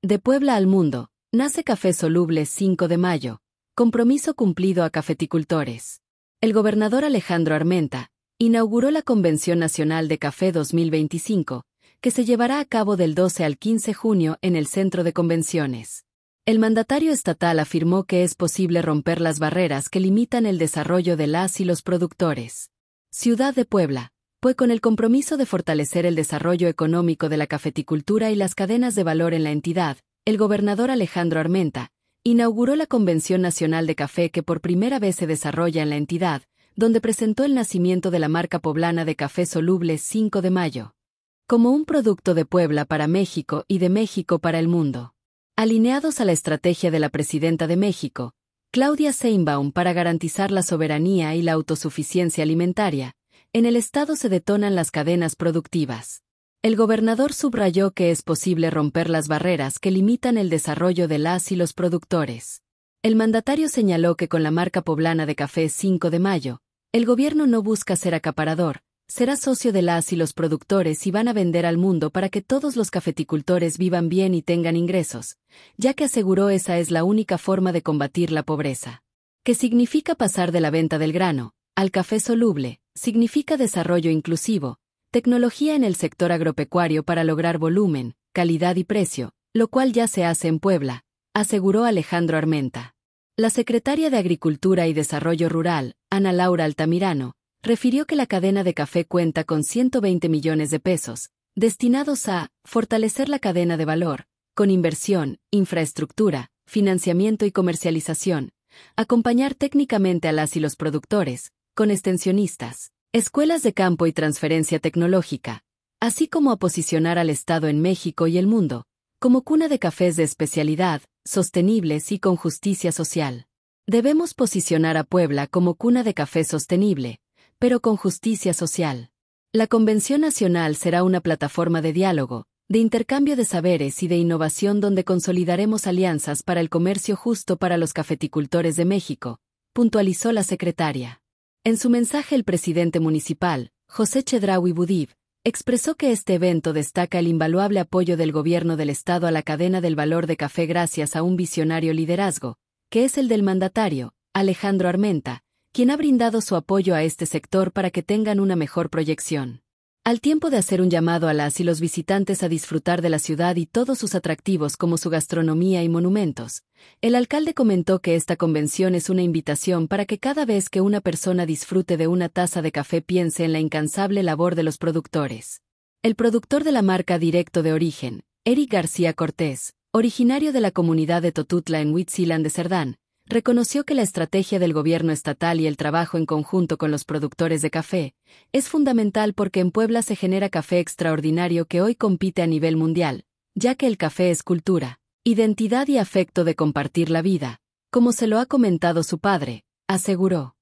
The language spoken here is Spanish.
De Puebla al mundo, nace Café Soluble 5 de mayo, compromiso cumplido a cafeticultores. El gobernador Alejandro Armenta inauguró la Convención Nacional de Café 2025, que se llevará a cabo del 12 al 15 de junio en el Centro de Convenciones. El mandatario estatal afirmó que es posible romper las barreras que limitan el desarrollo de las y los productores. Ciudad de Puebla, pues con el compromiso de fortalecer el desarrollo económico de la cafeticultura y las cadenas de valor en la entidad, el gobernador Alejandro Armenta inauguró la Convención Nacional de Café que por primera vez se desarrolla en la entidad, donde presentó el nacimiento de la marca poblana de Café Soluble 5 de mayo. Como un producto de Puebla para México y de México para el mundo. Alineados a la estrategia de la presidenta de México, Claudia Sheinbaum, para garantizar la soberanía y la autosuficiencia alimentaria, en el estado se detonan las cadenas productivas. El gobernador subrayó que es posible romper las barreras que limitan el desarrollo de las y los productores. El mandatario señaló que con la marca poblana de Café 5 de mayo, el gobierno no busca ser acaparador, será socio de las y los productores y van a vender al mundo para que todos los cafeticultores vivan bien y tengan ingresos, ya que aseguró esa es la única forma de combatir la pobreza. ¿Qué significa pasar de la venta del grano al café soluble? Significa desarrollo inclusivo, tecnología en el sector agropecuario para lograr volumen, calidad y precio, lo cual ya se hace en Puebla, aseguró Alejandro Armenta. La secretaria de Agricultura y Desarrollo Rural, Ana Laura Altamirano, refirió que la cadena de café cuenta con 120 millones de pesos, destinados a fortalecer la cadena de valor, con inversión, infraestructura, financiamiento y comercialización, acompañar técnicamente a las y los productores, con extensionistas, escuelas de campo y transferencia tecnológica, así como a posicionar al Estado en México y el mundo, como cuna de cafés de especialidad, sostenibles y con justicia social. Debemos posicionar a Puebla como cuna de café sostenible, pero con justicia social. La Convención Nacional será una plataforma de diálogo, de intercambio de saberes y de innovación donde consolidaremos alianzas para el comercio justo para los cafeticultores de México, puntualizó la secretaria. En su mensaje el presidente municipal, José Chedraui Budib, expresó que este evento destaca el invaluable apoyo del gobierno del Estado a la cadena del valor de café gracias a un visionario liderazgo, que es el del mandatario, Alejandro Armenta, quien ha brindado su apoyo a este sector para que tengan una mejor proyección. Al tiempo de hacer un llamado a las y los visitantes a disfrutar de la ciudad y todos sus atractivos como su gastronomía y monumentos, el alcalde comentó que esta convención es una invitación para que cada vez que una persona disfrute de una taza de café piense en la incansable labor de los productores. El productor de la marca Directo de Origen, Eric García Cortés, originario de la comunidad de Totutla en Huitzilán de Cerdán, reconoció que la estrategia del gobierno estatal y el trabajo en conjunto con los productores de café es fundamental porque en Puebla se genera café extraordinario que hoy compite a nivel mundial, ya que el café es cultura, identidad y afecto de compartir la vida, como se lo ha comentado su padre, aseguró.